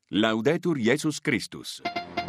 Laudetur Jesus Christus.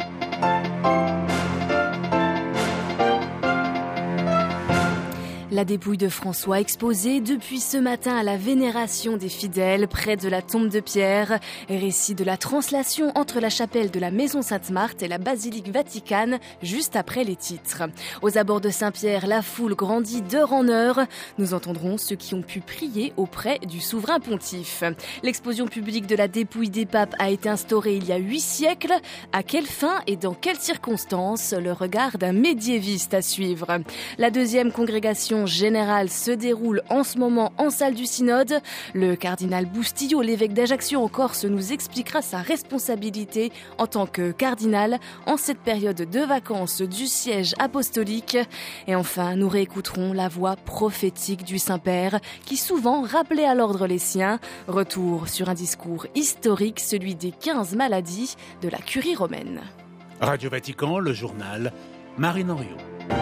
La dépouille de François exposée depuis ce matin à la vénération des fidèles près de la tombe de Pierre. Récit de la translation entre la chapelle de la Maison Sainte-Marthe et la basilique Vaticane juste après les titres. Aux abords de Saint-Pierre, la foule grandit d'heure en heure. Nous entendrons ceux qui ont pu prier auprès du souverain pontife. L'explosion publique de la dépouille des papes a été instaurée il y a 8 siècles. À quelle fin et dans quelles circonstances? Le regard d'un médiéviste à suivre. La deuxième congrégation générale se déroule en ce moment en salle du synode. Le cardinal Bustillo, l'évêque d'Ajaccio en Corse, nous expliquera sa responsabilité en tant que cardinal en cette période de vacances du siège apostolique. Et enfin, nous réécouterons la voix prophétique du Saint-Père qui souvent rappelait à l'ordre les siens. Retour sur un discours historique, celui des 15 maladies de la curie romaine. Radio Vatican, le journal, Marine Henriot.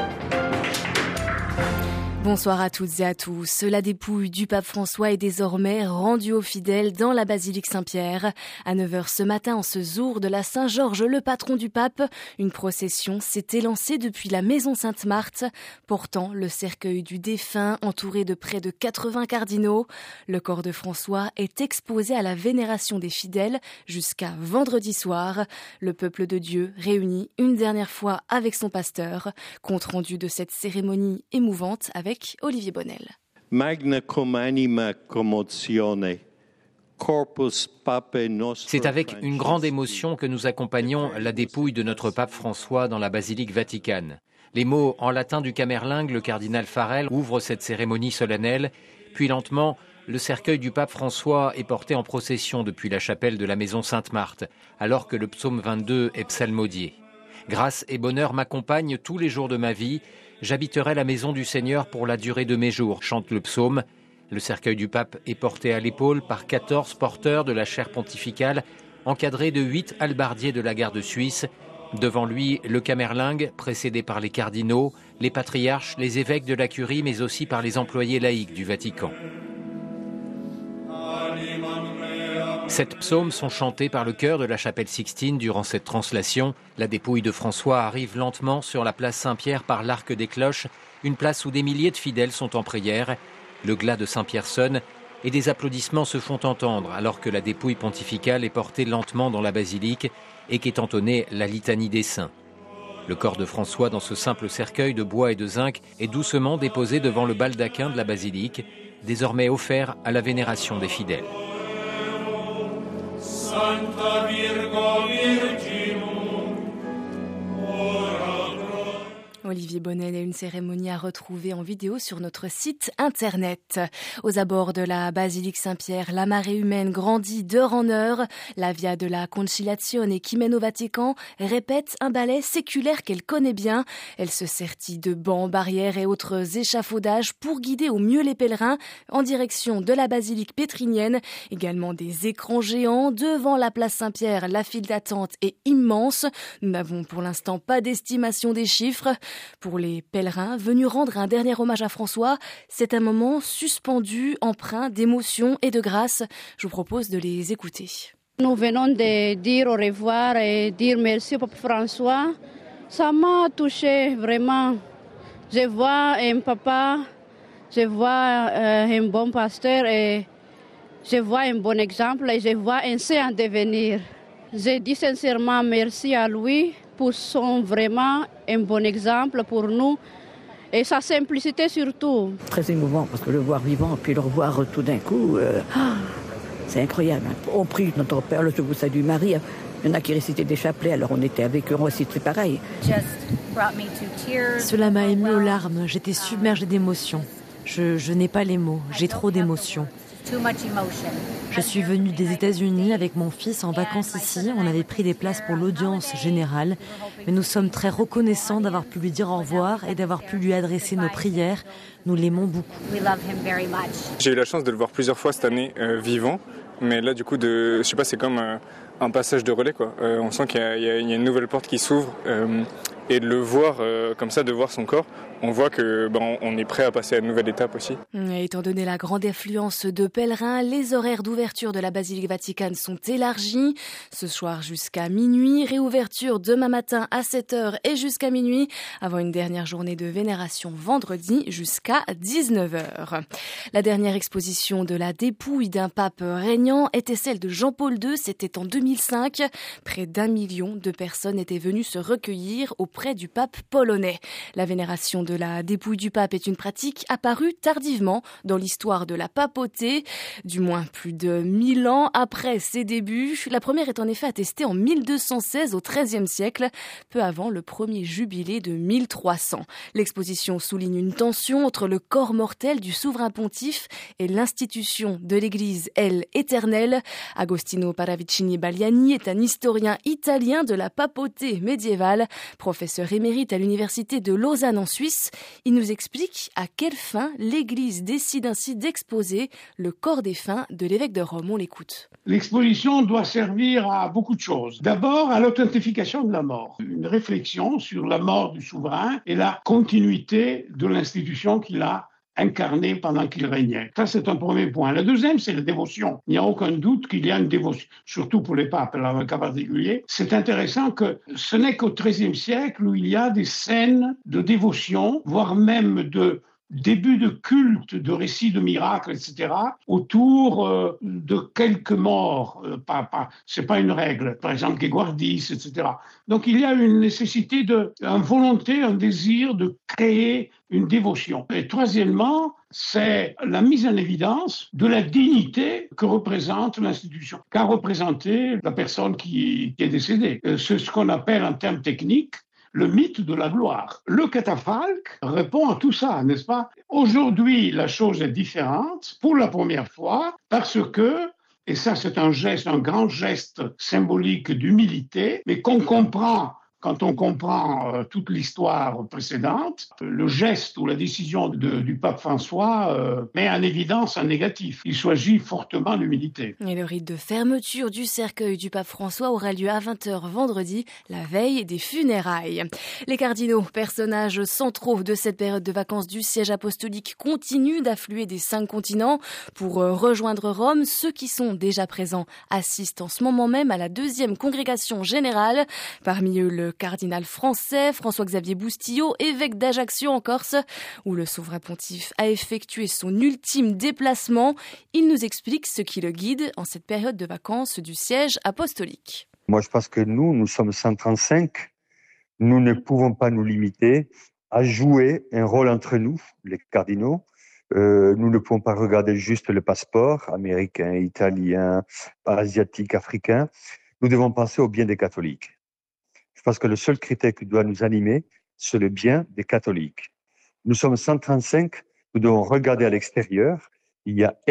Bonsoir à toutes et à tous. La dépouille du pape François est désormais rendue aux fidèles dans la basilique Saint-Pierre. À 9h ce matin, en ce jour de la Saint-Georges, le patron du pape, une procession s'est élancée depuis la Maison Sainte-Marthe, portant le cercueil du défunt entouré de près de 80 cardinaux. Le corps de François est exposé à la vénération des fidèles jusqu'à vendredi soir. Le peuple de Dieu réuni une dernière fois avec son pasteur. Compte rendu de cette cérémonie émouvante avec Olivier Bonnel. Magna cum anima commozione. C'est avec une grande émotion que nous accompagnons la dépouille de notre pape François dans la basilique Vaticane. Les mots en latin du Camerlingue, le cardinal Farel, ouvrent cette cérémonie solennelle, puis lentement, le cercueil du pape François est porté en procession depuis la chapelle de la Maison Sainte-Marthe, alors que le psaume 22 est psalmodié. Grâce et bonheur m'accompagnent tous les jours de ma vie. J'habiterai la maison du Seigneur pour la durée de mes jours, chante le psaume. Le cercueil du pape est porté à l'épaule par 14 porteurs de la chaire pontificale, encadrés de 8 hallebardiers de la garde suisse. Devant lui, le Camerlingue, précédé par les cardinaux, les patriarches, les évêques de la curie, mais aussi par les employés laïcs du Vatican. 7 psaumes sont chantés par le chœur de la chapelle Sixtine durant cette translation. La dépouille de François arrive lentement sur la place Saint-Pierre par l'arc des cloches, une place où des milliers de fidèles sont en prière. Le glas de Saint-Pierre sonne et des applaudissements se font entendre alors que la dépouille pontificale est portée lentement dans la basilique et qu'est entonnée la litanie des saints. Le corps de François dans ce simple cercueil de bois et de zinc est doucement déposé devant le baldaquin de la basilique, désormais offert à la vénération des fidèles. Santa Virgo Virginum, ora pro. Olivier Bonnel et une cérémonie à retrouver en vidéo sur notre site internet. Aux abords de la basilique Saint-Pierre, la marée humaine grandit d'heure en heure. La Via de la Conciliazione qui mène au Vatican répète un ballet séculaire qu'elle connaît bien. Elle se sertit de bancs, barrières et autres échafaudages pour guider au mieux les pèlerins en direction de la basilique pétrinienne. Également des écrans géants devant la place Saint-Pierre. La file d'attente est immense. Nous n'avons pour l'instant pas d'estimation des chiffres. Pour les pèlerins venus rendre un dernier hommage à François, c'est un moment suspendu, empreint d'émotion et de grâce. Je vous propose de les écouter. Nous venons de dire au revoir et dire merci au pape François. Ça m'a touché vraiment. Je vois un papa, je vois un bon pasteur et je vois un bon exemple et je vois un saint en devenir. Je dis sincèrement merci à lui pour son vraiment un bon exemple pour nous et sa simplicité surtout. Très émouvant parce que le voir vivant puis le revoir tout d'un coup, c'est incroyable. On prie notre Père, le Je vous salue Marie. Il y en a qui récitaient des chapelets, alors on était avec eux, on récitait pareil. Cela m'a ému aux larmes, j'étais submergée d'émotions. Je n'ai pas les mots, j'ai trop d'émotions. Je suis venue des États-Unis avec mon fils en vacances ici. On avait pris des places pour l'audience générale. Mais nous sommes très reconnaissants d'avoir pu lui dire au revoir et d'avoir pu lui adresser nos prières. Nous l'aimons beaucoup. J'ai eu la chance de le voir plusieurs fois cette année vivant. Mais là, du coup, je sais pas, c'est comme un passage de relais, quoi. On sent qu'il y a une nouvelle porte qui s'ouvre. Et de le voir comme ça, de voir son corps, on voit que on est prêt à passer à une nouvelle étape aussi. Et étant donné la grande affluence de pèlerins, les horaires d'ouverture de la basilique Vaticane sont élargis. Ce soir jusqu'à minuit, réouverture demain matin à 7h et jusqu'à minuit, avant une dernière journée de vénération vendredi jusqu'à 19h. La dernière exposition de la dépouille d'un pape régnant était celle de Jean-Paul II, c'était en 2005. Près d'1 million de personnes étaient venues se recueillir auprès du pape polonais. La vénération de la dépouille du pape est une pratique apparue tardivement dans l'histoire de la papauté, du moins plus de 1000 ans après ses débuts. La première est en effet attestée en 1216 au XIIIe siècle, peu avant le premier jubilé de 1300. L'exposition souligne une tension entre le corps mortel du souverain pontife et l'institution de l'Église, elle, éternelle. Agostino Paravicini-Baliani est un historien italien de la papauté médiévale, professeur émérite à l'université de Lausanne en Suisse. Il nous explique à quelle fin l'Église décide ainsi d'exposer le corps défunt de l'évêque de Rome. On l'écoute. L'exposition doit servir à beaucoup de choses. D'abord, à l'authentification de la mort. Une réflexion sur la mort du souverain et la continuité de l'institution qu'il a incarné pendant qu'il régnait. Ça, c'est un premier point. Le deuxième, c'est la dévotion. Il n'y a aucun doute qu'il y a une dévotion, surtout pour les papes, dans un cas particulier. C'est intéressant que ce n'est qu'au XIIIe siècle où il y a des scènes de dévotion, voire même de début de culte, de récits de miracles, etc., autour de quelques morts. C'est pas une règle. Par exemple, Guéguardis, etc. Donc, il y a une nécessité, une volonté, un désir de créer une dévotion. Et troisièmement, c'est la mise en évidence de la dignité que représente l'institution, qu'a représenté la personne qui est décédée. C'est ce qu'on appelle en termes techniques le mythe de la gloire. Le catafalque répond à tout ça, n'est-ce pas? Aujourd'hui, la chose est différente pour la première fois parce que, et ça c'est un grand geste symbolique d'humilité, mais qu'on comprend quand on comprend toute l'histoire précédente, le geste ou la décision du pape François met en évidence un négatif. Il s'agit fortement d'humilité. Et le rite de fermeture du cercueil du pape François aura lieu à 20h vendredi, la veille des funérailles. Les cardinaux, personnages centraux de cette période de vacances du siège apostolique, continuent d'affluer des 5 continents pour rejoindre Rome. Ceux qui sont déjà présents assistent en ce moment même à la 2e congrégation générale. Parmi eux, le cardinal français François-Xavier Boustillot, évêque d'Ajaccio en Corse, où le souverain pontife a effectué son ultime déplacement. Il nous explique ce qui le guide en cette période de vacances du siège apostolique. Moi, je pense que nous sommes 135. Nous ne pouvons pas nous limiter à jouer un rôle entre nous, les cardinaux. Nous ne pouvons pas regarder juste le passeport américain, italien, asiatique, africain. Nous devons penser au bien des catholiques. Je pense que le seul critère qui doit nous animer, c'est le bien des catholiques. Nous sommes 135, nous devons regarder à l'extérieur. Il y a 1,4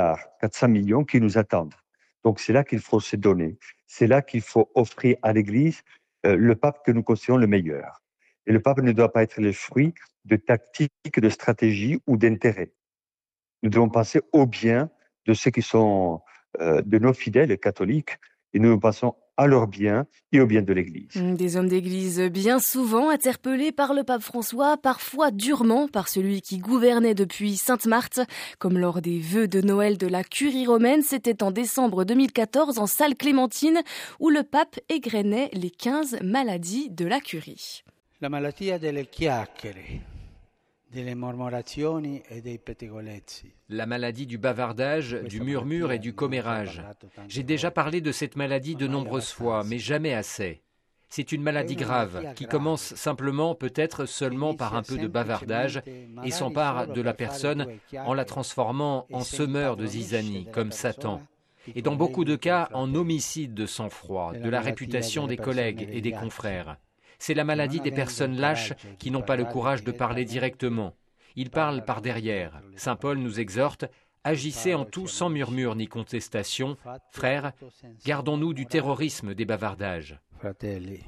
milliard qui nous attendent. Donc c'est là qu'il faut se donner. C'est là qu'il faut offrir à l'Église le pape que nous considérons le meilleur. Et le pape ne doit pas être le fruit de tactiques, de stratégies ou d'intérêts. Nous devons penser au bien de ceux qui sont de nos fidèles catholiques et nous pensons à leur bien et au bien de l'Église. Des hommes d'Église bien souvent interpellés par le pape François, parfois durement par celui qui gouvernait depuis Sainte-Marthe, comme lors des vœux de Noël de la Curie romaine. C'était en décembre 2014 en salle Clémentine où le pape égrenait les 15 maladies de la Curie. La malattia delle chiacchiere, delle mormorazioni e dei pettegolezzi. La maladie du bavardage, du murmure et du commérage. J'ai déjà parlé de cette maladie de nombreuses fois, mais jamais assez. C'est une maladie grave qui commence simplement, peut-être seulement par un peu de bavardage et s'empare de la personne en la transformant en semeur de zizanie, comme Satan. Et dans beaucoup de cas, en homicide de sang-froid, de la réputation des collègues et des confrères. C'est la maladie des personnes lâches qui n'ont pas le courage de parler directement. Ils parlent par derrière. Saint Paul nous exhorte « Agissez en tout sans murmure ni contestation. Frères, gardons-nous du terrorisme des bavardages. » Fratelli,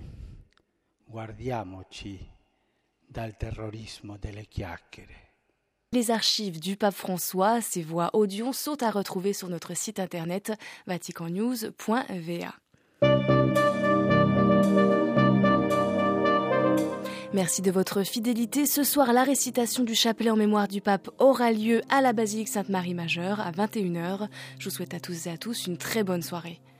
guardiamoci dal terrorismo delle chiacchiere. Les archives du pape François, ses voix audio sont à retrouver sur notre site internet vaticannews.va. Merci de votre fidélité. Ce soir, la récitation du chapelet en mémoire du pape aura lieu à la basilique Sainte-Marie Majeure à 21h. Je vous souhaite à tous et à tous une très bonne soirée.